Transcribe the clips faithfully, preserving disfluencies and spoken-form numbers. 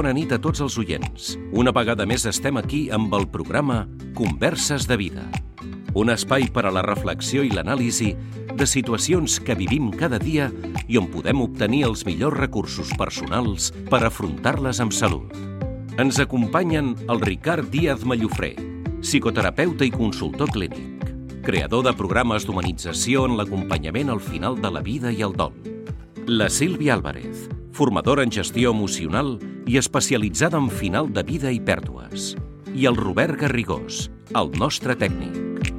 Bona nit a tots els oients. Una vegada més estem aquí amb el programa Converses de Vida. Un espai per a la reflexió i l'anàlisi de situacions que vivim cada dia i on podem obtenir els millors recursos personals per afrontar-les amb salut. Ens acompanyen el Ricard Díaz Mallofré, psicoterapeuta i consultor clínic, creador de programes d'humanització en l'acompanyament al final de la vida i el dol. La Sílvia Álvarez, formadora en gestió emocional i especialitzada en final de vida i pèrdues. I el Robert Garrigós, el nostre tècnic.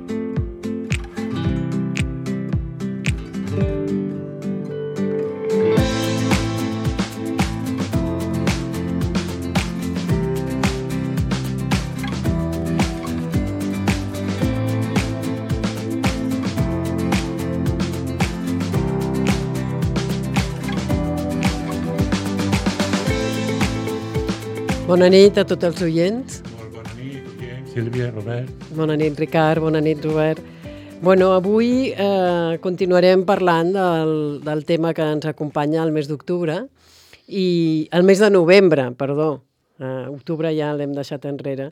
Bona nit a tots els oients. Molt bona nit, oients. Sílvia, Robert. Bona nit, Ricard. Bona nit, Robert. Bueno, avui eh, continuarem parlant del, del tema que ens acompanya al mes d'octubre i el mes de novembre, perdó. Eh, octubre ja l'hem deixat enrere.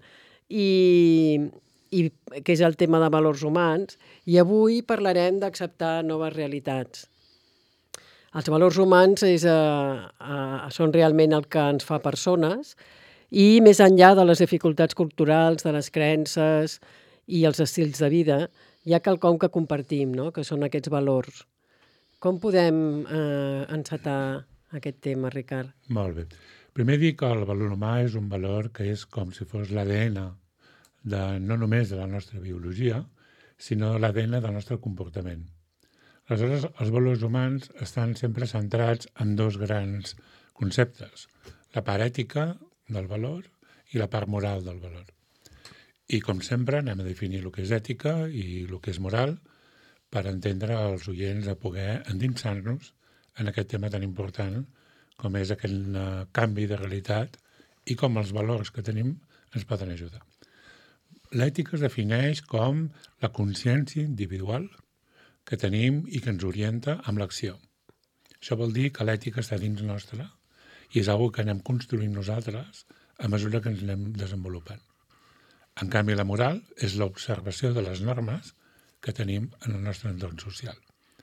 I, i que és el tema de valors humans. I avui parlarem d'acceptar noves realitats. Els valors humans és, eh, eh, són realment el que ens fa persones i més enllà de les dificultats culturals, de les creences i els estils de vida, hi ha quelcom que compartim, no? Que són aquests valors. Com podem eh, encetar aquest tema, Ricard? Molt bé. Primer dir que el valor humà és un valor que és com si fos l'A D N de, no només de la nostra biologia, sinó l'A D N del nostre comportament. Aleshores, els valors humans estan sempre centrats en dos grans conceptes, la part ètica del valor i la part moral del valor. I, com sempre, anem a definir el que és ètica i el que és moral per entendre els oients a poder endinsar-nos en aquest tema tan important com és aquest canvi de realitat i com els valors que tenim ens poden ajudar. L'ètica es defineix com la consciència individual que tenim i que ens orienta amb l'acció. Això vol dir que l'ètica està dins nostra i és una cosa que anem construint nosaltres a mesura que ens anem desenvolupant. En canvi, la moral és l'observació de les normes que tenim en el nostre entorn social.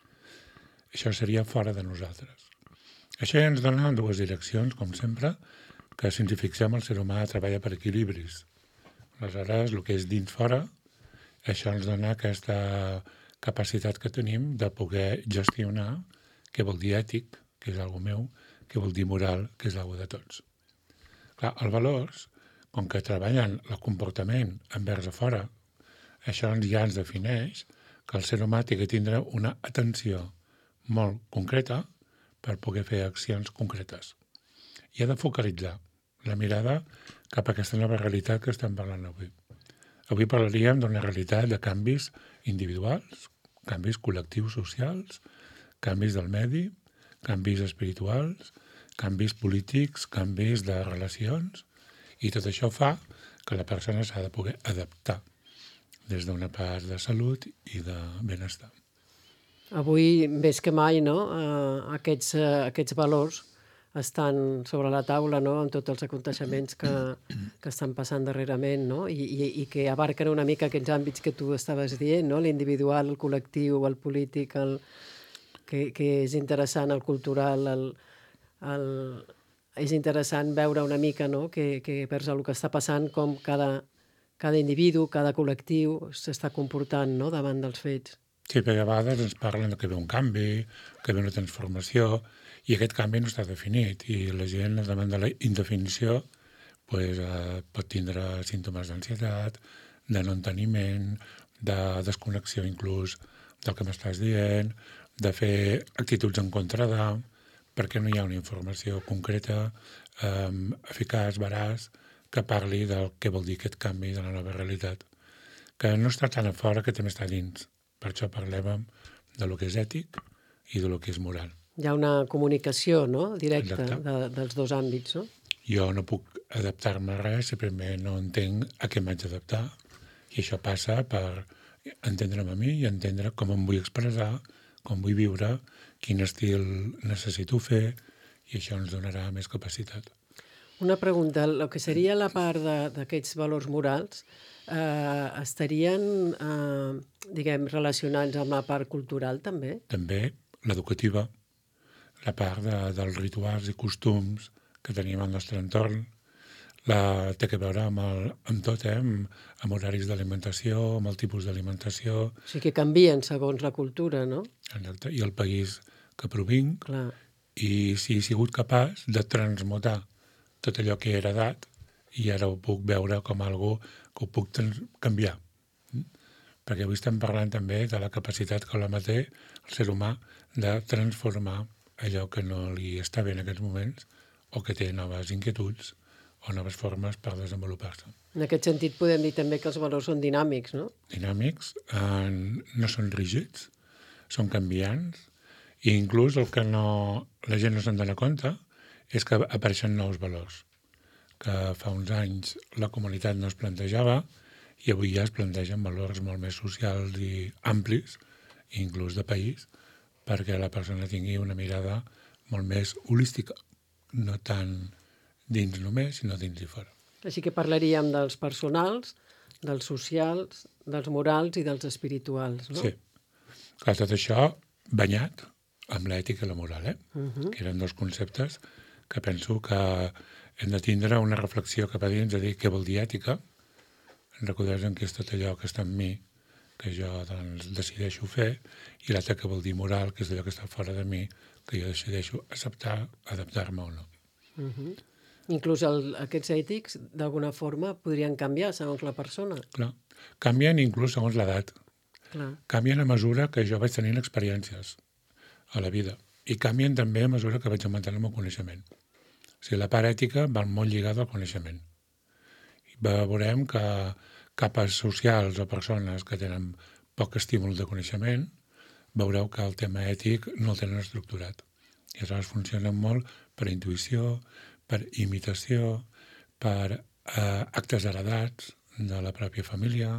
Això seria fora de nosaltres. Això ja ens dona dues direccions, com sempre, que si ens hi fixem el ser humà treballa per equilibris. Aleshores, el que és dins fora, això ens dona aquesta capacitat que tenim de poder gestionar què vol dir ètic, que és algo meu, què vol dir moral, que és algo de tots. Clar, els valors, com que treballen el comportament envers a fora, això ja ens defineix que el ser humà té que tindre una atenció molt concreta per poder fer accions concretes. I ha de focalitzar la mirada cap a aquesta nova realitat que estem parlant avui. Avui parlaríem d'una realitat de canvis individuals, canvis col·lectius socials, canvis del medi, canvis espirituals, canvis polítics, canvis de relacions, i tot això fa que la persona s'ha de poder adaptar des d'una part de salut i de benestar. Avui, més que mai, no? Uh, aquests, uh, aquests valors estan sobre la taula, no? Amb tots els aconteixements que, que estan passant darrerament, no? I, i, i que abarquen una mica aquests àmbits que tu estaves dient, no? L'individual, el col·lectiu, el polític, el, que, que és interessant, el cultural, el, el, és interessant veure una mica, no? que, que vers el que està passant, com cada, cada individu, cada col·lectiu s'està comportant, no? Davant dels fets. Sí, perquè a vegades ens parlen que ve un canvi, que ve una transformació, i aquest canvi no està definit, i la gent, davant de la indefinició, pues, eh, pot tindre símptomes d'ansietat, de no enteniment, de desconnexió inclús del que m'estàs dient, de fer actituds en contra de, perquè no hi ha una informació concreta, eh, eficaç, veraç, que parli del que vol dir aquest canvi de la nova realitat, que no està tan a fora, que també està dins. Per això parlem de lo que és ètic i de lo que és moral. Hi ha una comunicació, no? Directa de, dels dos àmbits, no? Jo no puc adaptar-me a res si primer no entenc a què m'haig d'adaptar, i això passa per entendre'm a mi i entendre com em vull expressar, com vull viure, quin estil necessito fer, i això ens donarà més capacitat. Una pregunta, el que seria la part d'aquests valors morals eh, estarien, eh, diguem, relacionats amb la part cultural també? També l'educativa, la part de, dels rituals i costums que tenim al nostre entorn, la, té a veure amb, el, amb tot, eh? amb, amb horaris d'alimentació, amb el tipus d'alimentació. O sigui que canvien segons la cultura, no? Exacte, i el país que provinc, Clar. i si he sigut capaç de transmutar tot allò que he heredat i ara ho puc veure com algo que ho puc canviar. Mm? Perquè avui estem parlant també de la capacitat que l'home té, el ser humà, de transformar allò que no li està bé en aquests moments o que té noves inquietuds o noves formes per desenvolupar-se. En aquest sentit podem dir també que els valors són dinàmics, no? Dinàmics, eh, no són rígids, són canviants, i inclús el que no, la gent no se'n dona compte és que apareixen nous valors, que fa uns anys la comunitat no es plantejava i avui ja es plantegen valors molt més socials i amplis, inclús de país, perquè la persona tingui una mirada molt més holística, no tant dins només, sinó dins i fora. Així que parlaríem dels personals, dels socials, dels morals i dels espirituals, no? Sí. Clar, tot això banyat amb l'ètica i la moral, eh? Uh-huh. Que eren dos conceptes que penso que hem de tindre una reflexió cap a dins de dir què vol dir ètica, recordar en què és tot allò que està en mi, que jo doncs, decideixo fer, i l'altre que vol dir moral, que és allò que està fora de mi, que jo decideixo acceptar, adaptar-me o no. Uh-huh. Inclús el, aquests ètics, d'alguna forma, podrien canviar segons la persona. Clar. Canvien inclús segons l'edat. Clar. Canvien a mesura que jo vaig tenint experiències a la vida. I canvien també a mesura que vaig augmentant el meu coneixement. O sigui, la part ètica va molt lligada al coneixement. I veurem que capes socials o persones que tenen poc estímul de coneixement, veureu que el tema ètic no el tenen estructurat. I aleshores funcionen molt per intuïció, per imitació, per eh, actes heredats de la pròpia família.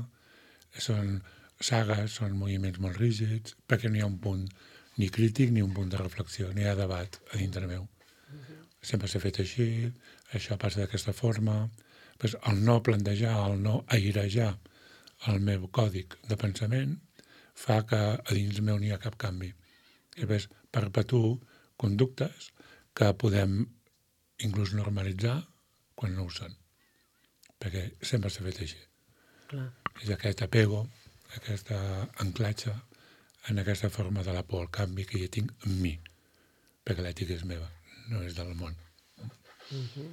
Són sagues, són moviments molt rígids, perquè no hi ha un punt ni crític ni un punt de reflexió, ni hi ha debat a dintre meu. Uh-huh. Sempre s'ha fet així, això passa d'aquesta forma. Pues el no plantejar, el no airejar el meu còdic de pensament fa que a dins meu no hi ha cap canvi. I després perpetuo conductes que podem inclús normalitzar quan no ho són. Perquè sempre s'ha fet així. Clar. És aquest apego, aquest anclatge en aquesta forma de la por al canvi que jo tinc en mi. Perquè l'ètica és meva, no és del món. Uh-huh.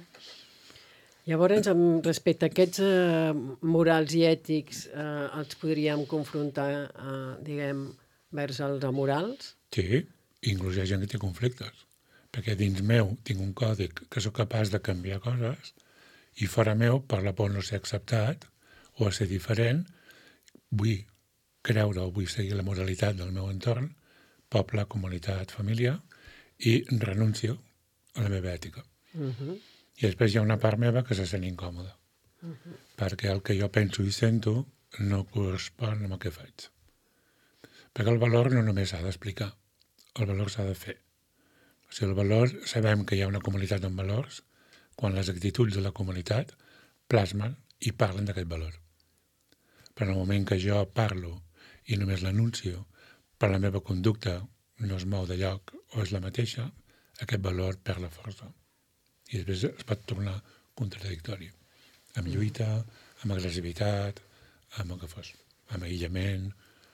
Llavors, amb respecte a aquests eh, morals i ètics, eh, els podríem confrontar, eh, diguem, vers els amorals? Sí, inclús hi ha gent que té conflictes. Perquè dins meu tinc un còdic que sóc capaç de canviar coses i fora meu, per la por no ser acceptat o a ser diferent, vull creure o vull seguir la moralitat del meu entorn, poble, comunitat, família, i renuncio a la meva ètica. Uh-huh. I després hi ha una part meva que se sent incòmoda, uh-huh. perquè el que jo penso i sento no correspon amb el que faig. Perquè el valor no només s'ha d'explicar, el valor s'ha de fer. O sigui, el valor, sabem que hi ha una comunitat amb valors quan les actituds de la comunitat plasmen i parlen d'aquest valor. Però en el moment que jo parlo i només l'anuncio, per la meva conducta no es mou de lloc o és la mateixa, aquest valor perd la força. I després es pot tornar contradictori. Amb lluita, amb agressivitat, amb el que fos, amb aïllament.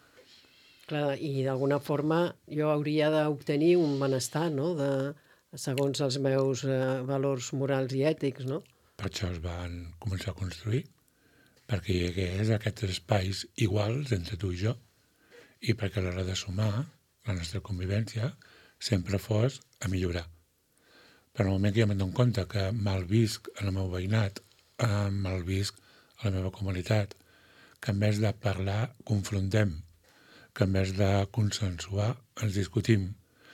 Clar, i d'alguna forma jo hauria d'obtenir un benestar, no?, de, segons els meus eh, valors morals i ètics, no? Per això es van començar a construir, perquè hi hagués aquests espais iguals entre tu i jo, i perquè a l'hora de sumar la nostra convivència sempre fos a millorar. Però en el moment que jo me'n dono compte que malvisc en el meu veïnat, eh, malvisc a la meva comunitat, que en vez de parlar confrontem, que en vez de consensuar ens discutim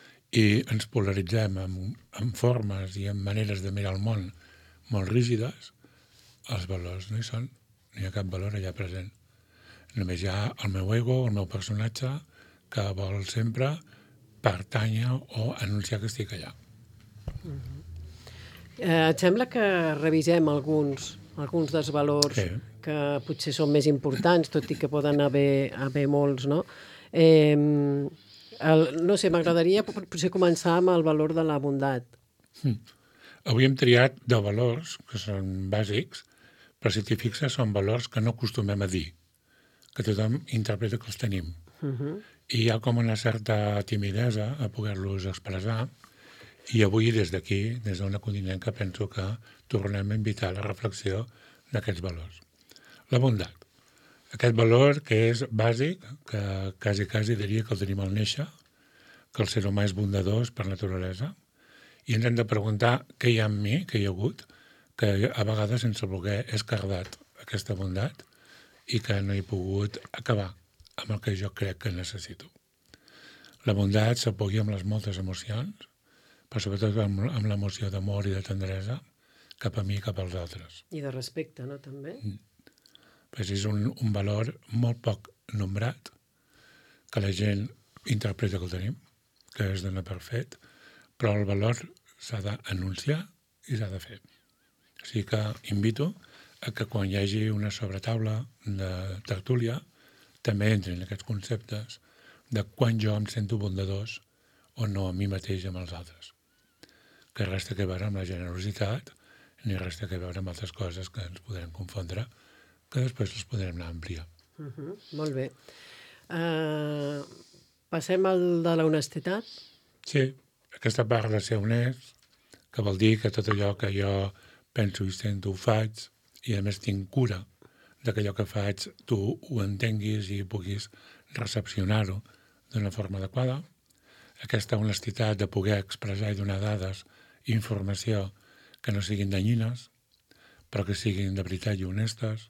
i ens polaritzem amb, amb formes i amb maneres de mirar el món molt rígides, els valors no hi són, no hi ha cap valor allà present. Només hi ha el meu ego, el meu personatge, que vol sempre pertànyer o anunciar que estic allà. Uh-huh. Eh, et sembla que revisem alguns, alguns dels valors Sí. que potser són més importants, tot i que poden haver, haver molts, no? Eh, el, no sé, m'agradaria potser començar amb el valor de la bondat. Avui hem triat de valors que són bàsics, però si t'hi fixes són valors que no acostumem a dir, que tothom interpreta que els tenim. Uh-huh. I hi ha com una certa timidesa a poder-los expressar, i avui des d'aquí, des d'una continenca, penso que tornem a invitar a la reflexió d'aquests valors. La bondat. Aquest valor que és bàsic, que quasi, quasi diria que el tenim al néixer, que el ser humà és bondadós per naturalesa, i ens hem de preguntar què hi ha en mi, què hi ha hagut, que a vegades sense voler he escardat aquesta bondat i que no he pogut acabar amb el que jo crec que necessito. La bondat s'apogui amb les moltes emocions, però sobretot amb, amb l'emoció d'amor i de tendresa cap a mi i cap als altres. I de respecte, no, també? Pues és un, un valor molt poc nombrat, que la gent interpreta que el tenim, que es dona per fet, però el valor s'ha d'anunciar i s'ha de fer. O sigui que invito a que quan hi hagi una sobretaula de tertúlia també entrin aquests conceptes de quan jo em sento bondadós o no a mi mateix i amb els altres. Que res té a veure amb la generositat ni res té a veure amb altres coses que ens podrem confondre, que després les podrem anar a ampliar. Uh-huh. Molt bé. Uh, passem al de l'honestedat. Sí, aquesta part de ser honest, que vol dir que tot allò que jo penso i sento ho faig, i a més tinc cura de que allò que faig tu ho entenguis i puguis recepcionar-ho d'una forma adequada. Aquesta honestitat de poder expressar i donar dades i informació que no siguin danyines, però que siguin de veritat i honestes,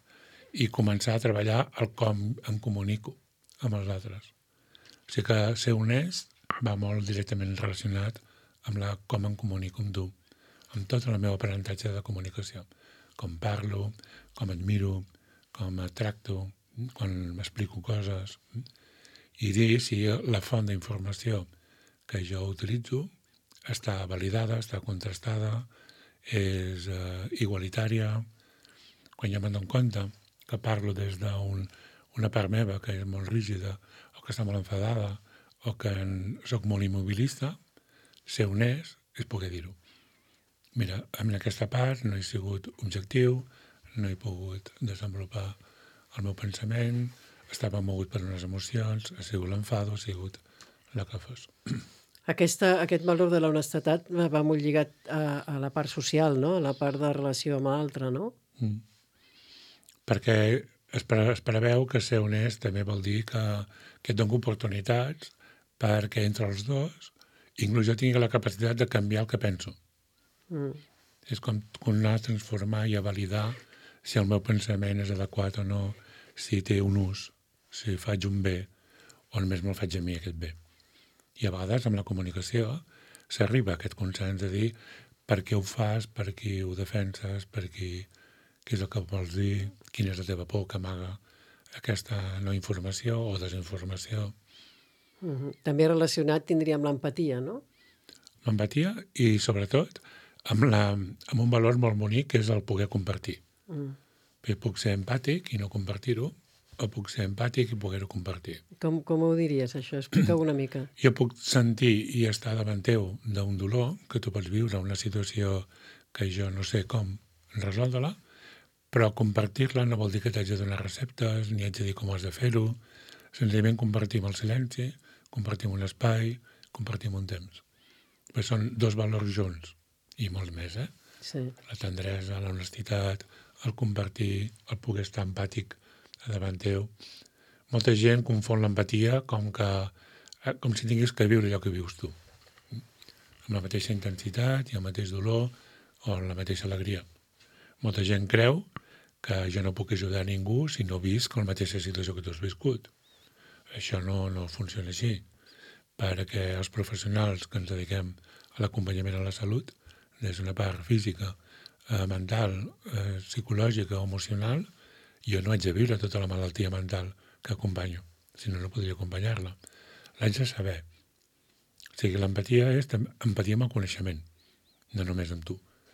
i començar a treballar el com em comunico amb els altres. O sigui que ser honest va molt directament relacionat amb la com em comunico amb tu, amb tot el meu aprenentatge de comunicació. Com parlo, com admiro, com tracto, quan m'explico coses, i dir si la font d'informació que jo utilitzo està validada, està contrastada, és eh, igualitària. Quan jo me'n dono compte que parlo des d'una un, part meva que és molt rígida o que està molt enfadada o que en, soc molt immobilista, ser honest és poder dir-ho. Mira, en aquesta part no he sigut objectiu, no he pogut desenvolupar el meu pensament, estava mogut per unes emocions, ha sigut l'enfado, ha sigut la que fos. Aquesta, aquest valor de l'honestedat va molt lligat a, a la part social, no? A la part de relació amb l'altre, no? Mm. Perquè es, pre, es preveu que ser honest també vol dir que, que et dono oportunitats perquè entre els dos inclús jo tingui la capacitat de canviar el que penso. Mm. És com anar a transformar i a validar si el meu pensament és adequat o no, si té un ús, si faig un bé o només me'l faig a mi aquest bé. I a vegades amb la comunicació s'arriba a aquest consens de dir per què ho fas, per qui ho defenses, per qui, què és el que vols dir, quina és la teva por que amaga aquesta no informació o desinformació. Mm-hmm. També relacionat tindríem l'empatia, no? L'empatia i sobretot amb, la, amb un valor molt bonic que és el poder compartir. Mm. Puc ser empàtic i no compartir-ho, o puc ser empàtic i poder-ho compartir. Com, com ho diries, això? Explica una mica. Jo puc sentir i estar davant teu d'un dolor que tu pots viure, una situació que jo no sé com resoldre-la, però compartir-la no vol dir que t'haig de donar receptes, ni haig de dir com has de fer-ho. Senzillament compartim el silenci, compartim un espai, compartim un temps. Però són dos valors junts, i molts més, eh? Sí. La tendresa, l'honestitat, el compartir, el poder estar empàtic davant teu. Molta gent confon l'empatia com que com si tinguis que viure allò que vius tu. Amb la mateixa intensitat i el mateix dolor o la mateixa alegria. Molta gent creu que jo no puc ajudar a ningú si no visc la mateixa situació que tu has viscut. Això no, no funciona així, perquè els professionals que ens dediquem a l'acompanyament a la salut, des d'una part física, eh, mental, eh, psicològica o emocional, jo no haig de viure tota la malaltia mental que acompanyo, si no, no podria acompanyar-la. L'haig de saber. O sigui, l'empatia és empatia amb el coneixement, no només amb tu.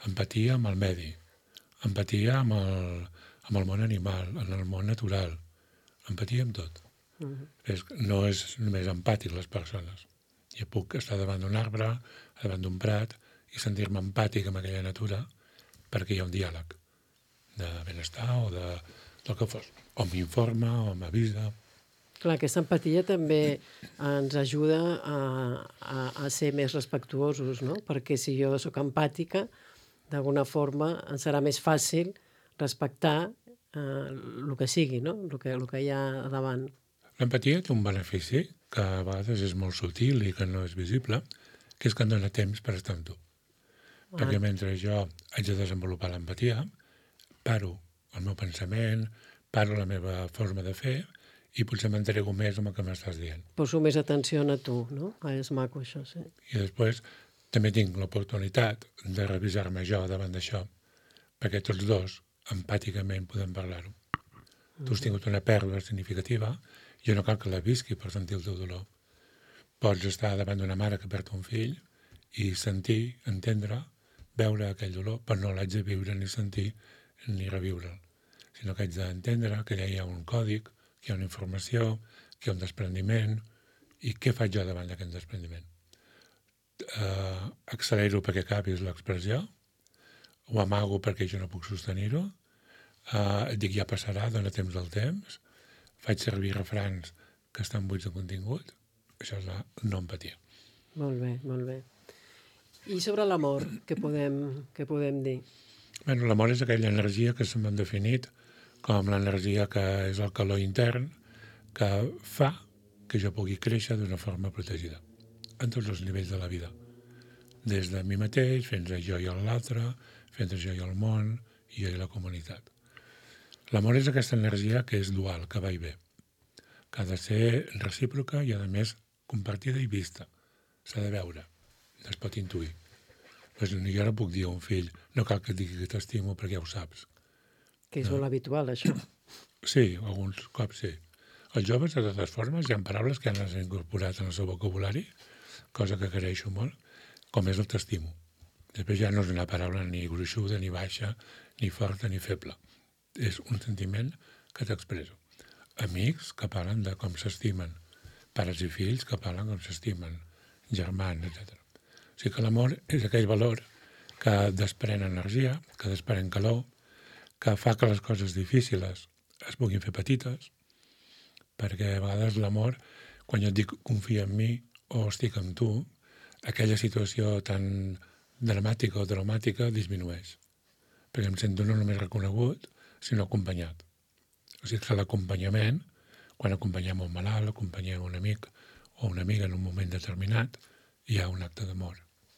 empatia amb el medi, empatia amb el, amb el món animal, en el món natural, empatia amb tot. Uh-huh. És, no és només empàtic les persones. Jo puc estar davant d'un arbre, davant d'un prat, i sentir-me empàtic amb aquella natura perquè hi ha un diàleg de benestar o de, del que fos. O m'informa, o m'avisa. Clar, aquesta empatia també ens ajuda a, a, a ser més respectuosos, no? Perquè si jo sóc empàtica, d'alguna forma ens serà més fàcil respectar eh, el que sigui, no? El que, el que hi ha davant. L'empatia té un benefici que a vegades és molt sutil i que no és visible, que és que em dona temps per estar amb tu. Ah. Perquè mentre jo haig de desenvolupar l'empatia, paro el meu pensament, paro la meva forma de fer i potser m'entrego més amb el que m'estàs dient. Poso més atenció a tu, no? Ah, és maco, això, sí. I després també tinc l'oportunitat de revisar-me jo davant d'això, perquè tots dos empàticament podem parlar-ho. Mm-hmm. Tu has tingut una pèrdua significativa, jo no cal que la visqui per sentir el teu dolor. Pots estar davant d'una mare que perd un fill i sentir, entendre, veure aquell dolor, però no l'haig de viure ni sentir ni reviure'l, sinó que haig d'entendre que allà hi ha un còdic, que hi ha una informació, que hi ha un desprendiment, i què faig jo davant d'aquest desprendiment? Uh, accelero perquè acabi l'expressió, ho amago perquè jo no puc sostenir-ho, uh, et dic ja passarà, dona temps al temps, faig servir refrans que estan buits de contingut, això és la no empatia. Molt bé, molt bé. I sobre l'amor, què podem, què podem dir? Bueno, l'amor és aquella energia que se'm han definit com l'energia que és el calor intern que fa que jo pugui créixer d'una forma protegida en tots els nivells de la vida. Des de mi mateix, fins a jo i l'altre, fins a jo i el món, i jo i la comunitat. L'amor és aquesta energia que és dual, que va i ve, que ha de ser recíproca i, a més, compartida i vista. S'ha de veure, es pot intuir. Pues jo no puc dir a un fill, no cal que et digui que t'estimo perquè ja ho saps. Que és no. molt habitual, això. Sí, alguns cops sí. Els joves, de totes formes, hi ha paraules que han incorporat en el seu vocabulari, cosa que agraeixo molt, com és el t'estimo. Després ja no és una paraula ni gruixuda, ni baixa, ni forta, ni feble. És un sentiment que t'expresso. Amics que parlen de com s'estimen, pares i fills que parlen com s'estimen, germans, etcètera. O sigui que l'amor és aquell valor que desprèn energia, que desprèn calor, que fa que les coses difícils es puguin fer petites, perquè a vegades l'amor, quan jo et dic confia en mi o estic amb tu, aquella situació tan dramàtica o traumàtica disminueix, perquè em sento no només reconegut, sinó acompanyat. O sigui que l'acompanyament, quan acompanyem un malalt, acompanyem un amic o una amiga en un moment determinat, hi ha un acte d'amor.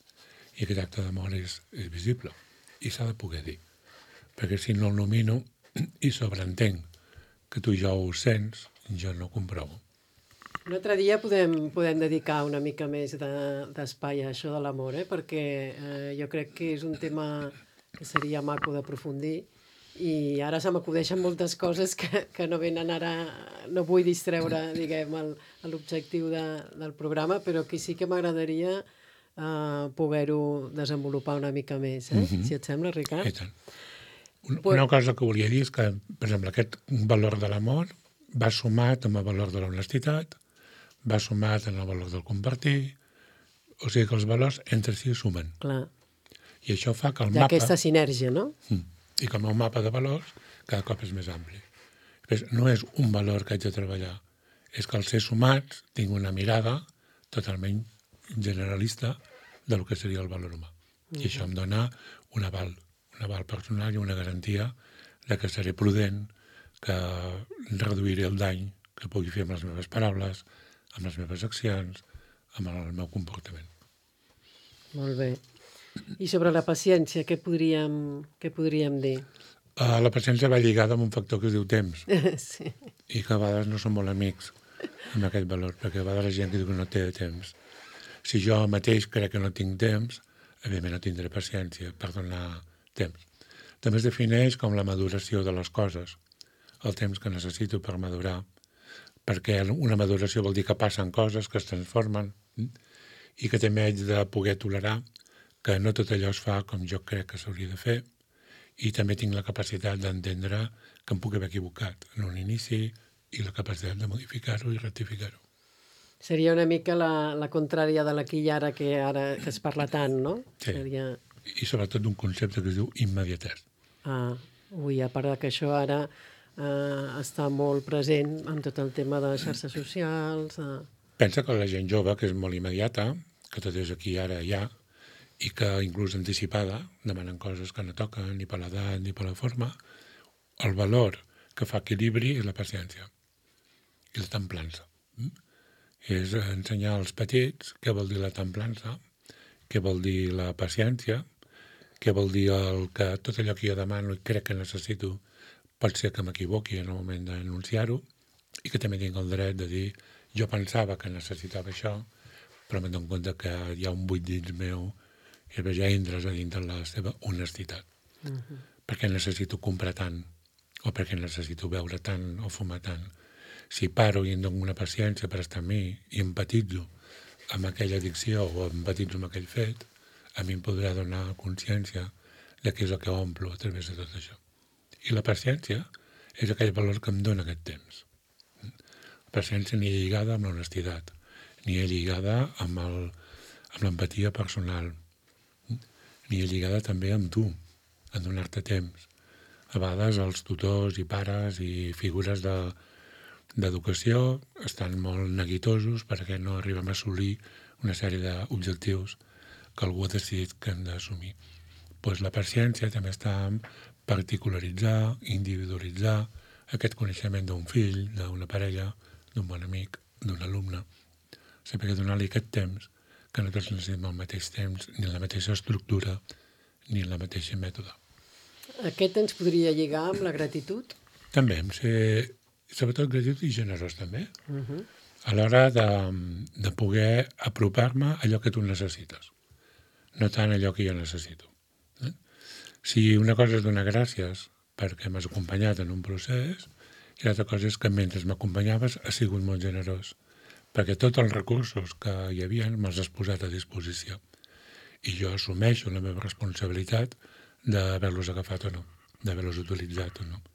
I aquest acte d'amor és, és visible i s'ha de poder dir. Perquè si no el nomino i sobreentenc que tu ja ho sents, jo no ho comprovo. Un altre dia podem, podem dedicar una mica més d'espai de, a això de l'amor, eh? Perquè eh, jo crec que és un tema que seria maco d'aprofundir i ara se m'acudeixen moltes coses que, que no venen ara, no vull distreure, diguem, l'objectiu de, del programa, però que sí que m'agradaria uh, poder-ho desenvolupar una mica més, eh? Mm-hmm. Si et sembla, Ricard? I tant. Una, pues... una cosa que volia dir és que, per exemple, aquest valor de l'amor va sumat amb el valor de l'honestitat, va sumat en el valor del compartir, o sigui que els valors entre si sumen. Clar. I això fa que el mapa... D'aquesta sinergia, no? I que el meu mapa de valors cada cop és més ampli. Després, no és un valor que haig de treballar, és que al ser sumats tinc una mirada totalment generalista del que seria el valor humà. Mm-hmm. I això em dona un aval, un aval personal i una garantia de que seré prudent, que reduiré el dany que pugui fer amb les meves paraules, amb les meves accions, amb el meu comportament. Molt bé. I sobre la paciència, què podríem, què podríem dir? Uh, la paciència va lligada amb un factor que es diu temps. Sí. I que a vegades no som molt amics amb aquest valor, perquè a vegades la gent que diu que no té temps. Si jo mateix crec que no tinc temps, evidentment no tindré paciència per donar temps. També es defineix com la maduració de les coses, el temps que necessito per madurar, perquè una maduració vol dir que passen coses, que es transformen, i que també haig de poder tolerar que no tot allò es fa com jo crec que s'hauria de fer, i també tinc la capacitat d'entendre que em puc haver equivocat en un inici i la capacitat de modificar-ho i rectificar-ho. Seria una mica la, la contrària de l'aquí i ara que ara que es parla tant, no? Sí, Seria... i sobretot d'un concepte que es diu immediatesa. Ah, ui, a part que això ara eh, està molt present amb tot el tema de les xarxes socials... Eh... Pensa que la gent jove, que és molt immediata, que tot és aquí ara ja, i que inclús anticipada, demanen coses que no toquen ni per l'edat ni per la forma, el valor que fa equilibri és la paciència i la templança. Mm? És ensenyar als petits què vol dir la templança, què vol dir la paciència, què vol dir el que tot allò que jo demano i crec que necessito pot ser que m'equivoqui en el moment d'anunciar-ho i que també tinc el dret de dir jo pensava que necessitava això, però m'he donat compte que hi ha un buit dins meu i després ja entres a dintre la seva honestitat. Uh-huh. Per què necessito comprar tant? O per què necessito beure tant o fumar tant? Si paro i em dono una paciència per estar amb mi i empatitzo amb aquella addicció o empatitzo amb aquell fet, a mi em podrà donar consciència de què és el que omplo a través de tot això. I la paciència és aquell valor que em dona aquest temps. La paciència ni lligada amb l'honestitat, ni lligada amb el, amb l'empatia personal, ni lligada també amb tu, a donar-te temps. A vegades els tutors i pares i figures de d'educació estan molt neguitosos perquè no arribem a assolir una sèrie d'objectius que algú ha decidit que hem d'assumir. Pues la paciència també està en particularitzar, individualitzar aquest coneixement d'un fill, d'una parella, d'un bon amic, d'un alumne. Saber donar-li aquest temps, que no tots necessitem el mateix temps, ni la mateixa estructura, ni la mateixa mètode. Aquest ens podria lligar amb la gratitud? També, ser sobretot gratitud i generós també, Uh-huh. a l'hora de, de poder apropar-me a allò que tu necessites, no tant allò que jo necessito. Eh? Si una cosa és donar gràcies perquè m'has acompanyat en un procés, i l'altra cosa és que mentre m'acompanyaves has sigut molt generós, perquè tots els recursos que hi havia me'ls has posat a disposició. I jo assumeixo la meva responsabilitat d'haver-los agafat o no, d'haver-los utilitzat o no.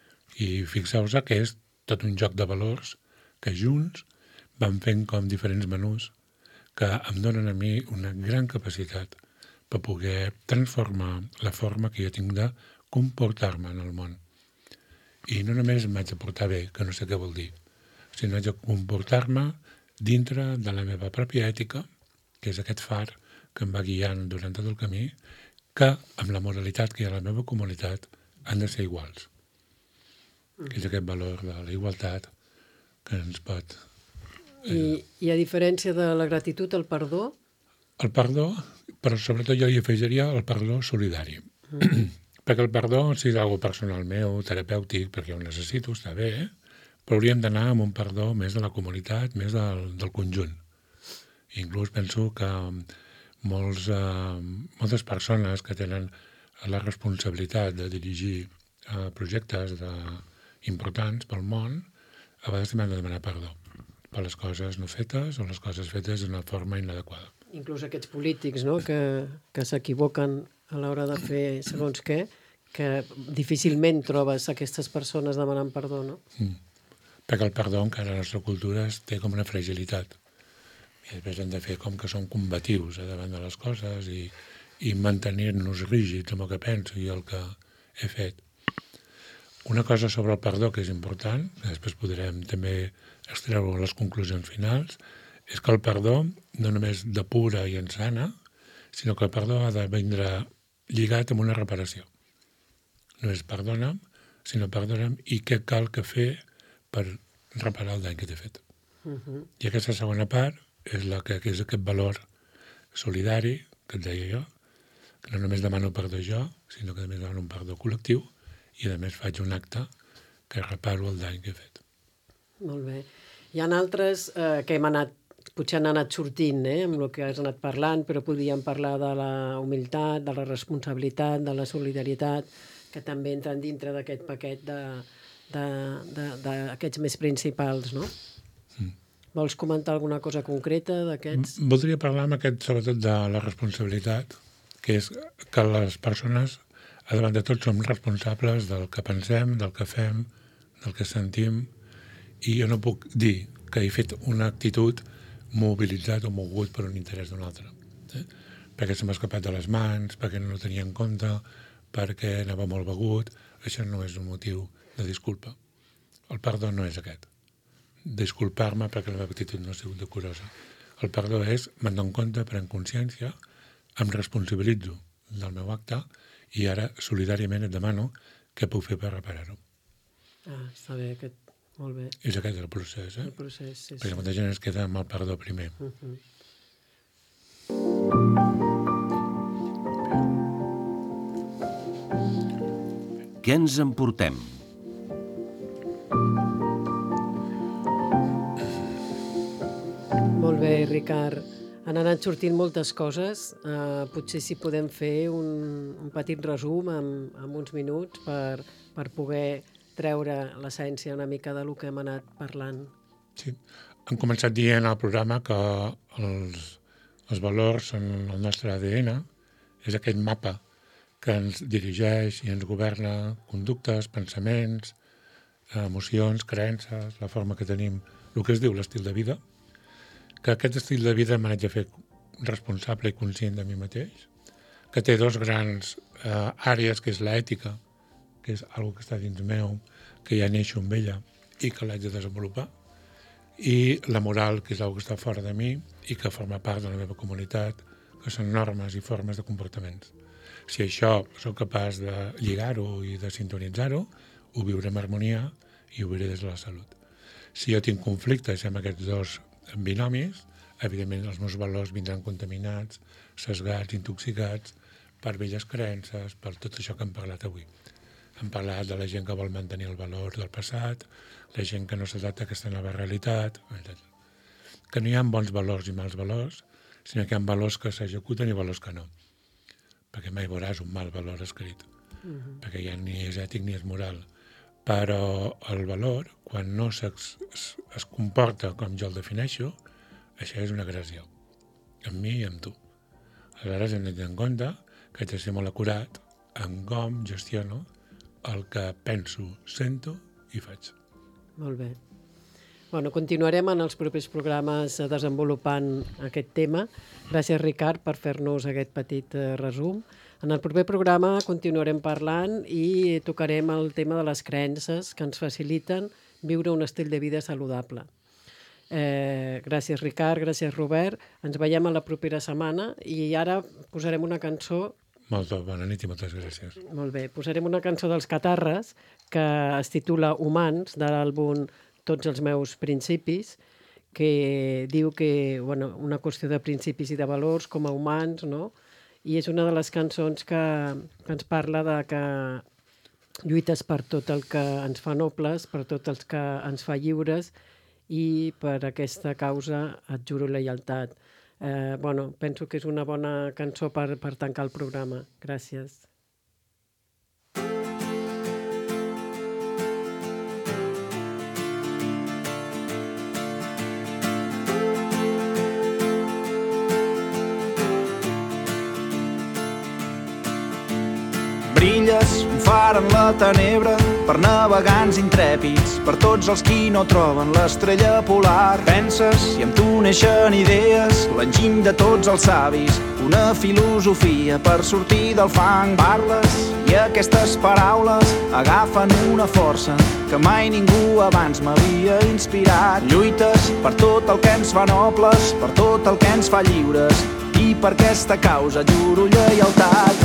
I fixeu-vos que és tot un joc de valors que junts van fent com diferents menús que em donen a mi una gran capacitat per poder transformar la forma que jo tinc de comportar-me en el món. I no només m'haig de portar bé, que no sé què vol dir, sinó haig de comportar-me dintre de la meva pròpia ètica, que és aquest far que em va guiant durant tot el camí, que amb la moralitat que hi ha a la meva comunitat han de ser iguals. Que és aquest valor de la igualtat que ens pot... Eh... I, I a diferència de la gratitud, el perdó? El perdó, però sobretot jo hi afegiria el perdó solidari. Mm. Perquè el perdó, si és algo personal meu, terapèutic, perquè ho necessito, està bé, eh? Però hauríem d'anar amb un perdó més de la comunitat, més del, del conjunt. I inclús penso que molts, eh, moltes persones que tenen la responsabilitat de dirigir eh, projectes de importants pel món, a vegades també han de demanar perdó per les coses no fetes o les coses fetes d'una forma inadequada. Inclús aquests polítics, no?, que, que s'equivoquen a l'hora de fer segons què, que difícilment trobes aquestes persones demanant perdó, no? Mm. Perquè el perdó encara a la nostra cultura té com una fragilitat. I després hem de fer com que som combatius eh, davant de les coses i, i mantenir-nos rígids amb el que penso i el que he fet. Una cosa sobre el perdó que és important, que després podrem també extreure les conclusions finals, és que el perdó no només depura i ensana, sinó que el perdó ha de vindre lligat amb una reparació. No és perdona'm, sinó perdona'm i què cal que fer per reparar el dany que t'he fet. Uh-huh. I aquesta segona part és la que, que és aquest valor solidari que et deia jo, que no només demano perdó jo, sinó que també demano un perdó col·lectiu i a més faig un acte que reparo el dany que he fet. Molt bé. Hi ha altres eh, que hem anat, potser han anat sortint, eh, amb el que has anat parlant, però podríem parlar de la humilitat, de la responsabilitat, de la solidaritat, que també entren dintre d'aquest paquet d'aquests més principals, no? Mm. Vols comentar alguna cosa concreta d'aquests? Voldria parlar amb aquest, sobretot de la responsabilitat, que és que les persones, davant de tot, som responsables del que pensem, del que fem, del que sentim, i jo no puc dir que he fet una actitud mobilitzat o mogut per un interès d'un altre. Eh? Perquè se m'ha escapat de les mans, perquè no ho tenia en compte, perquè anava molt begut. Això no és un motiu de disculpa. El perdó no és aquest. Disculpar-me perquè la meva actitud no ha sigut decorosa. El perdó és me'n dono compte, prenc consciència, em responsabilitzo del meu acte i ara solidàriament et demano què puc fer per reparar-ho. Ah, està bé, aquest... molt bé. És aquest el procés, eh? El procés, sí, perquè sí. molta gent es queda amb el perdó primer. Uh-huh. Què ens emportem? Molt bé, Ricard. Han anat sortint moltes coses. Uh, potser si podem fer un, un petit resum en, en uns minuts per, per poder treure l'essència una mica del que hem anat parlant. Sí. Hem començat dient al programa que els, els valors són el nostre A D N, és aquest mapa que ens dirigeix i ens governa conductes, pensaments, emocions, creences, la forma que tenim, el que es diu l'estil de vida, que aquest estil de vida me n'haig de fer responsable i conscient de mi mateix, que té dos grans eh, àrees, que és l'ètica, que és una que està dins meu, que ja neixo amb ella i que l'haig de desenvolupar, i la moral, que és una que està fora de mi i que forma part de la meva comunitat, que són normes i formes de comportaments. Si això soc capaç de lligar-ho i de sintonitzar-ho, ho viuré amb harmonia i ho viuré des de la salut. Si jo tinc conflictes amb aquests dos binomis, evidentment els meus valors vindran contaminats, sesgats, intoxicats per velles creences, per tot això que hem parlat avui. Hem parlat de la gent que vol mantenir el valor del passat, la gent que no s'adapta a aquesta nova realitat, etcètera. Que no hi ha bons valors i mals valors, sinó que hi ha valors que s'executen i valors que no. Perquè mai veuràs un mal valor escrit, uh-huh. perquè ja ni és ètic ni és moral. Però el valor, quan no es, es comporta com jo el defineixo, això és una agressió, amb mi i amb tu. Aleshores hem de tenir en compte que haig de ser molt acurat en com gestiono el que penso, sento i faig. Molt bé. Bueno, continuarem en els propers programes desenvolupant aquest tema. Gràcies, Ricard, per fer-nos aquest petit resum. En el proper programa continuarem parlant i tocarem el tema de les creences que ens faciliten viure un estil de vida saludable. Eh, gràcies, Ricard, gràcies, Robert. Ens veiem a la propera setmana i ara posarem una cançó. Molt bona nit i moltes gràcies. Molt bé, posarem una cançó dels Catarres que es titula Humans, de l'àlbum Tots els meus principis, que diu que, bueno, una qüestió de principis i de valors com a humans, no? I és una de les cançons que, que ens parla de que lluites per tot el que ens fa nobles, per tot el que ens fa lliures i per aquesta causa et juro lleialtat. Eh, bueno, penso que és una bona cançó per, per tancar el programa. Gràcies. Brilles, un far en la tenebra, per navegants intrèpids, per tots els qui no troben l'estrella polar. Penses i amb tu neixen idees, l'enginy de tots els savis, una filosofia per sortir del fang. Parles i aquestes paraules agafen una força que mai ningú abans m'havia inspirat. Lluites per tot el que ens fa nobles, per tot el que ens fa lliures, i per aquesta causa juro lleialtat.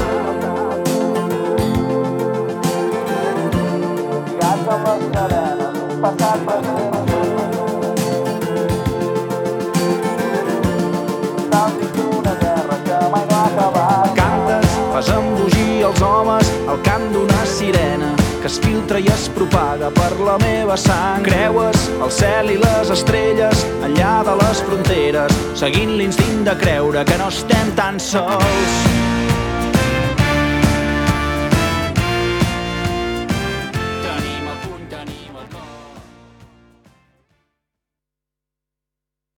Amb les cadenes, passat present, tal dins d'una guerra que mai no ha acabat. Cantes, fas embogir els homes al cant d'una sirena que es filtra i es propaga per la meva sang. Creues el cel i les estrelles enllà de les fronteres, seguint l'instint de creure que no estem tan sols.